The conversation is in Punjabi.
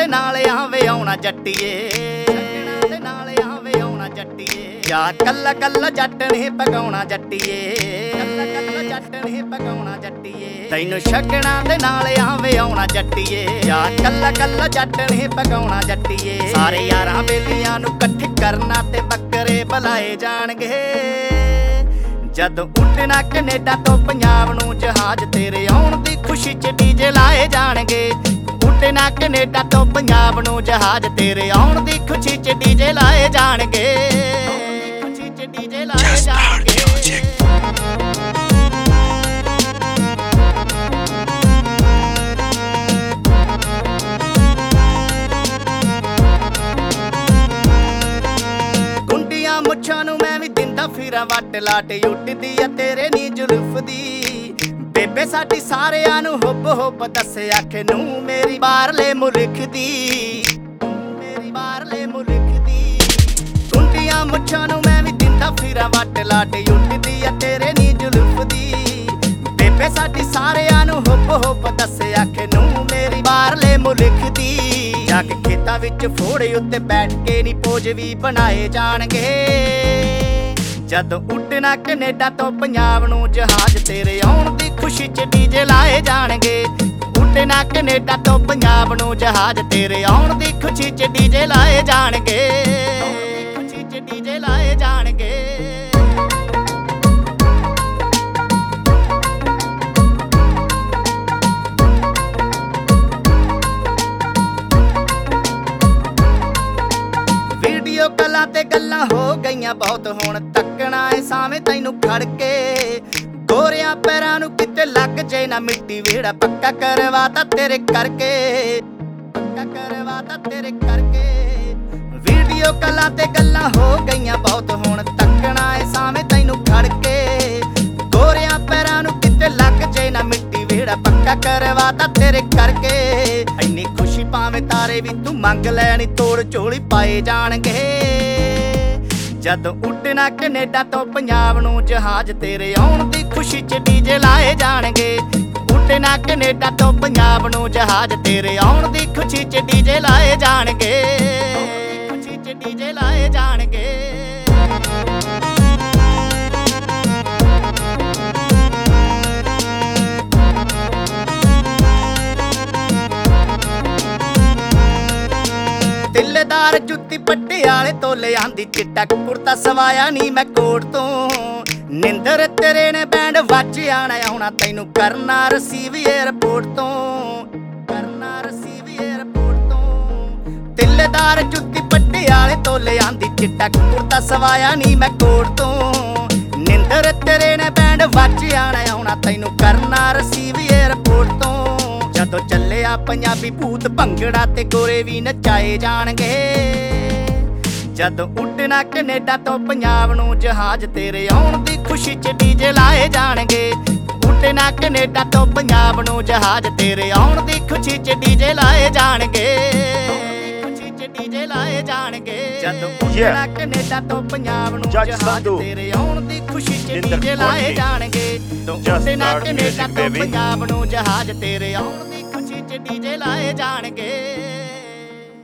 ਦੇ ਨਾਲ ਆਵੇ ਆਉਣਾ ਜੱਟੀਏ, ਸ਼ਗਨਾਂ ਦੇ ਨਾਲ ਆਵੇ ਆਉਣਾ ਜੱਟੀਏ। ਜਾ ਕੱਲਾ ਕੱਲਾ ਜੱਟ ਨੇ ਪਕਾਉਣਾ ਜੱਟੀਏ, ਕੱਲਾ ਕੱਲਾ ਜੱਟ ਨੇ ਪਕਾਉਣਾ ਜੱਟੀਏ। ਤੈਨੂੰ ਸ਼ਗਨਾਂ ਦੇ ਨਾਲ ਆਵੇ ਆਉਣਾ ਜੱਟੀਏ, ਜਾ ਕੱਲਾ ਕੱਲਾ ਜੱਟ ਨੇ ਪਕਾਉਣਾ ਜੱਟੀਏ। ਸਾਰੇ ਯਾਰਾਂ ਬੇਲੀਆਂ ਨੂੰ ਇਕੱਠੇ ਕਰਨਾ ਤੇ ਬੱਕਰੇ ਬੁਲਾਏ ਜਾਣਗੇ। ਜਦੋਂ ਉੱਡਣਾ ਕੈਨੇਡਾ ਤੋਂ ਪੰਜਾਬ ਨੂੰ ਜਹਾਜ਼, ਤੇਰੇ ਆਉਣ ਦੀ ਖੁਸ਼ੀ 'ਚ ਡੀਜੇ ਲਾਏ ਜਾਣਗੇ। ਉੱਡਣਾ ਕੈਨੇਡਾ ਤੋਂ ਪੰਜਾਬ ਨੂੰ ਜਹਾਜ਼, ਤੇਰੇ ਆਉਣ ਦੀ ਖੁਸ਼ੀ 'ਚ ਡੀਜੇ ਲਾਏ ਜਾਣਗੇ, ਖੁਸ਼ੀ 'ਚ ਡੀਜੇ ਲਾਏ ਜਾਣਗੇ। ਗੁੰਡੀਆਂ ਮੁੱਛਾਂ ਨੂੰ ਮੈਂ ਵੀ ਦਿੰਦਾ ਫਿਰਾਂ ਵੱਟ ਲਾਟ, ਉੱਡਦੀ ਆ ਤੇਰੇ ਨੀ ਜ਼ੁਲਫ ਦੀ। ਬੇਬੇ ਸਾਡੀ ਸਾਰਿਆਂ ਨੂੰ ਹੁੱਬ ਹੁੱਬ ਦੱਸੇ ਆਖੇ ਨੂੰ ਮੇਰੀ ਬਾਹਰਲੇ ਮੁਲਕ ਦੀ, ਮੇਰੀ ਬਾਹਰਲੇ ਮੁਲਕ ਦੀ। ਗੁੰਡੀਆਂ ਮੁੱਛਾਂ ਨੂੰ ਮੈਂ ਵੀ ਦਿੰਦਾ ਫਿਰਾਂ ਵੱਟ ਲਾਟ, ਉੱਡਦੀ ਆ ਤੇਰੇ ਨੀ ਜ਼ੁਲਫ ਦੀ। ਬੇਬੇ ਸਾਡੀ ਸਾਰਿਆਂ ਨੂੰ ਹੁੱਬ ਹੁੱਬ ਦੱਸੇ ਆਖੇ ਨੂੰ ਮੇਰੀ ਬਾਹਰਲੇ ਮੁਲਕ ਦੀ। ਜਾ ਕੇ ਖੇਤਾਂ ਵਿੱਚ ਫੋੜੇ ਉੱਤੇ ਬੈਠ ਕੇ ਨੀ ਪੋਜ ਵੀ ਬਣਾਏ ਜਾਣਗੇ। ਜਦੋਂ ਉੱਡਣਾ ਕੈਨੇਡਾ ਤੋਂ ਪੰਜਾਬ ਨੂੰ ਜਹਾਜ਼, ਤੇਰੇ ਆਉਣ ਦੀ ਖੁਸ਼ੀ 'ਚ ਡੀਜੇ ਲਾਏ ਜਾਣਗੇ। ਉੱਡਣਾ ਕੈਨੇਡਾ ਤੋਂ ਪੰਜਾਬ ਨੂੰ ਜਹਾਜ਼, ਤੇਰੇ ਆਉਣ ਦੀ ਖੁਸ਼ੀ 'ਚ ਡੀਜੇ ਲਾਏ ਜਾਣਗੇ, ਖੁਸ਼ੀ 'ਚ ਡੀਜੇ ਲਾਏ ਜਾਣਗੇ। ਵੀਡੀਓ ਕਾਲਾਂ ਤੇ ਗੱਲਾਂ ਹੋ ਗਈਆਂ ਬਹੁਤ, ਹੁਣ ਤੱਕਣਾ ਏ ਸਾਵੇਂ ਤੈਨੂੰ ਖੜ ਕੇ। ਗੋਰਿਆਂ ਪੈਰਾਂ ਨੂੰ ਕਿਤੇ ਲੱਗ ਜੇ ਨਾ ਮਿੱਟੀ, ਵੇੜਾ ਪੱਕਾ ਕਰਵਾਤਾ ਤੇਰੇ ਕਰਕੇ, ਪੱਕਾ ਕਰਵਾਤਾ ਤੇਰੇ ਕਰਕੇ। ਵੀਡੀਓ ਕਾਲਾਂ ਤੇ ਗੱਲਾਂ ਹੋ ਗਈਆਂ ਬਹੁਤ, ਹੁਣ ਤੱਕਣਾ ਏ ਸਾਵੇਂ ਤੈਨੂੰ ਖੜ ਕੇ। ਗੋਰਿਆਂ ਪੈਰਾਂ ਨੂੰ ਕਿਤੇ ਲੱਗ ਜੇ ਨਾ ਮਿੱਟੀ, ਵੇੜਾ ਪੱਕਾ ਕਰਵਾਤਾ ਤੇਰੇ ਕਰਕੇ। ਇੰਨੀ ਖੁਸ਼ੀ ਭਾਵੇਂ ਤਾਰੇ ਵੀ ਤੂੰ ਮੰਗ ਲੈਣੀ, ਤੋੜ ਝੋਲੀ ਪਾਏ ਜਾਣਗੇ। ਜਦੋਂ ਉੱਡਣਾ ਕੈਨੇਡਾ ਤੋਂ ਪੰਜਾਬ ਨੂੰ ਜਹਾਜ਼, ਤੇਰੇ ਆਉਣ ਦੀ ਖੁਸ਼ੀ 'ਚ ਡੀਜੇ ਲਾਏ ਜਾਣਗੇ। ਉੱਡਣਾ ਕੈਨੇਡਾ ਤੋਂ ਪੰਜਾਬ ਨੂੰ ਜਹਾਜ਼, ਤੇਰੇ ਆਉਣ ਦੀ ਖੁਸ਼ੀ 'ਚ ਡੀਜੇ ਲਾਏ ਜਾਣਗੇ, ਖੁਸ਼ੀ 'ਚ ਡੀਜੇ ਲਾਏ ਜਾਣਗੇ। ਤਿੱਲੇਦਾਰ ਜੁੱਤੀ ਪਟਿਆਲੇ ਤੋਂ ਲਿਆਂਦੀ, ਚਿੱਟਾ ਕੁੜਤਾ ਸਵਾਇਆ ਨੀ ਮੈਂ ਕੋਟ ਤੋਂ। ਨਿੰਦਰ ਤੇਰੇ ਨੇ ਬੈਂਡ ਵੱਜ ਆਉਣਾ ਤੈਨੂੰ ਕਰਨਾ ਰਸੀਵ ਏਅਰਪੋਰਟ ਤੋਂ, ਕਰਨਾ ਰਸੀਵ ਏਅਰਪੋਰਟ ਤੋਂ। ਤਿੱਲੇਦਾਰ ਜੁੱਤੀ ਪਟਿਆਲੇ ਤੋਂ ਲਿਆਂਦੀ, ਚਿੱਟਾ ਕੁੜਤਾ ਸਵਾਇਆ ਨੀ ਮੈਂ ਕੋਟ ਤੋਂ। ਨਿੰਦਰ ਤੇਰੇ ਨੇ ਬੈਂਡ ਵੱਜ ਆਉਣਾ ਤੈਨੂੰ ਕਰਨਾ ਰਸੀਵ ਏਅਰਪੋਰਟ ਤੋਂ। ਜਦੋਂ ਚੱਲਿਆ ਪੰਜਾਬੀ ਭੂਤ ਭੰਗੜਾ ਤੇ ਗੋਰੇ ਵੀ ਨਚਾਏ ਜਾਣਗੇ। ਜਦੋਂ ਉੱਡਣਾ ਕੈਨੇਡਾ ਤੋਂ ਪੰਜਾਬ ਨੂੰ ਜਹਾਜ਼, ਤੇਰੇ ਆਉਣ ਦੀ ਖੁਸ਼ੀ 'ਚ ਡੀਜੇ ਲਾਏ ਜਾਣਗੇ। ਉੱਡਣਾ ਕੈਨੇਡਾ ਤੋਂ ਪੰਜਾਬ ਨੂੰ ਜਹਾਜ਼, ਤੇਰੇ ਆਉਣ ਦੀ ਖੁਸ਼ੀ 'ਚ ਡੀਜੇ ਲਾਏ ਜਾਣਗੇ, ਖੁਸ਼ੀ 'ਚ ਡੀਜੇ ਲਾਏ ਜਾਣਗੇ। ਜਦੋਂ ਉੱਡਣਾ ਕੈਨੇਡਾ ਤੋਂ ਪੰਜਾਬ ਨੂੰ ਜਹਾਜ਼, ਤੇਰੇ ਆਉਣ ਦੀ ਖੁਸ਼ੀ 'ਚ ਡੀਜੇ ਲਾਏ ਜਾਣਗੇ। ਉੱਡਣਾ ਕੈਨੇਡਾ ਤੋਂ ਪੰਜਾਬ ਨੂੰ ਜਹਾਜ਼, ਤੇਰੇ ਆਉਣ ਦੀ ਖੁਸ਼ੀ 'ਚ ਡੀਜੇ ਲਾਏ ਜਾਣਗੇ।